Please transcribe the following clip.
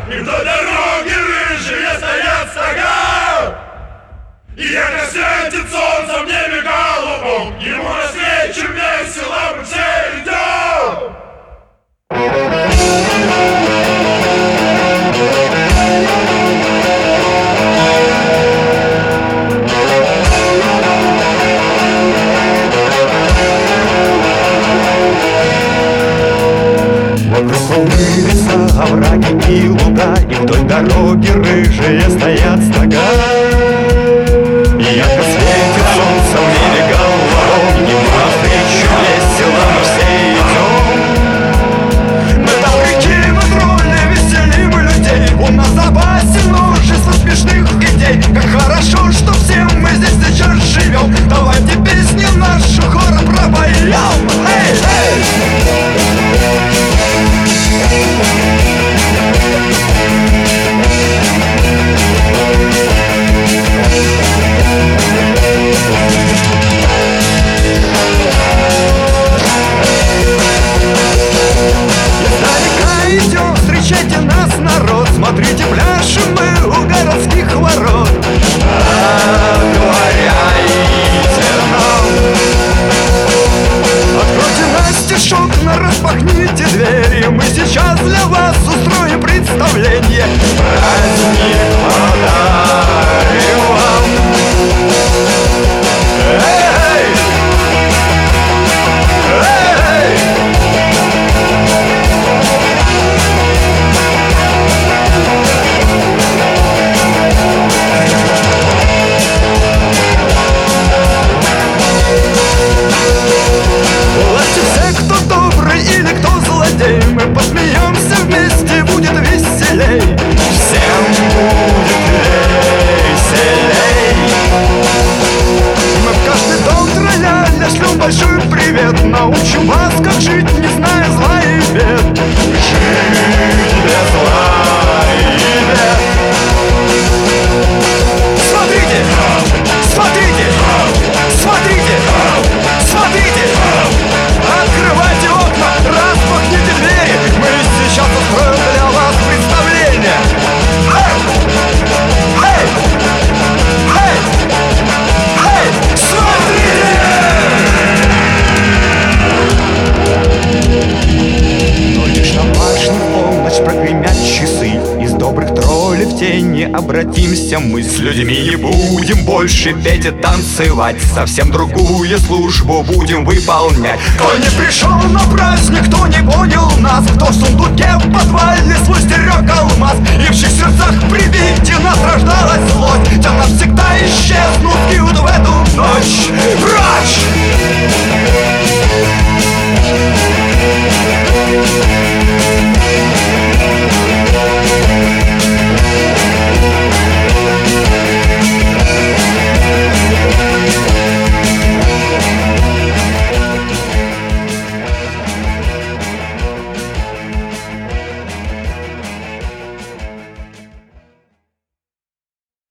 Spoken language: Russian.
И вдоль дороги рыжие стоят стога. И ярко светит солнце в небе голубом. Ему навстречу весело мы все идем. Леса, овраги и луга, и вдоль дороги рыжие стоят стога. И ярко светит солнце в небе голубом, ему навстречу весело мы все идем. Мы добряки, мы тролли, веселим людей, у нас в запасе множество смешных идей. Как хорошо, что все мы здесь сейчас живем. Давайте песни нашу хором пропоем. Эй, эй! Идем, встречайте нас, народ. Смотрите, пляшем мы у городских ворот. Отворяйте нам. Откройте настежок, распахните двери. Мы сейчас для вас устроим представление. Праздник подарим вам. Эй! Эй! Или кто злодей, мы посмеемся вместе, будет веселей. Всем будет веселей. Мы в каждый дом троля шлем большой привет. Научим вас, как жить, не зная зла и бед. Жить без зла и бед. Смотрите, смотрите, смотрите, смотрите. Открывайте окна, распахните двери. Мы сейчас устроим для вас представление. Эй! Эй! Эй! Эй! Смотрите! Но лишь на башне в полночь прогремят часы. Из добрых троллей в тени обратимся мы. С людьми не будем больше петь и танцевать. Совсем другую службу будем выполнять. Кто не пришел на праздник, кто не понял